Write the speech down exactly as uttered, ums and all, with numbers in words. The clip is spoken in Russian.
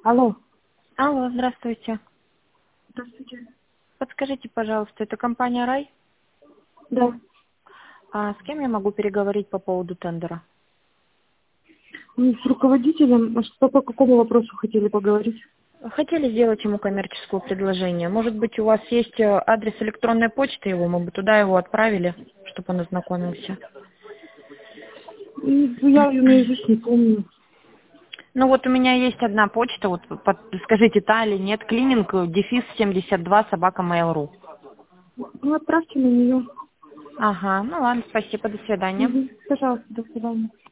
Алло. Алло, здравствуйте. Здравствуйте. Подскажите, пожалуйста, это компания «Рай»? Да. А с кем я могу переговорить по поводу тендера? Ну, с руководителем, а что, по какому вопросу хотели поговорить? Хотели сделать ему коммерческое предложение. Может быть, у вас есть э, адрес электронной почты его, мы бы туда его отправили, чтобы он ознакомился. М, Я ее наизусть не помню. Ну вот у меня есть одна почта, вот под- скажите, та или нет, клининг, э, дефис семьдесят два, собака mail.ru. Ну, отправьте на нее. Ага, ну ладно, спасибо, до свидания. Угу. Пожалуйста, до свидания.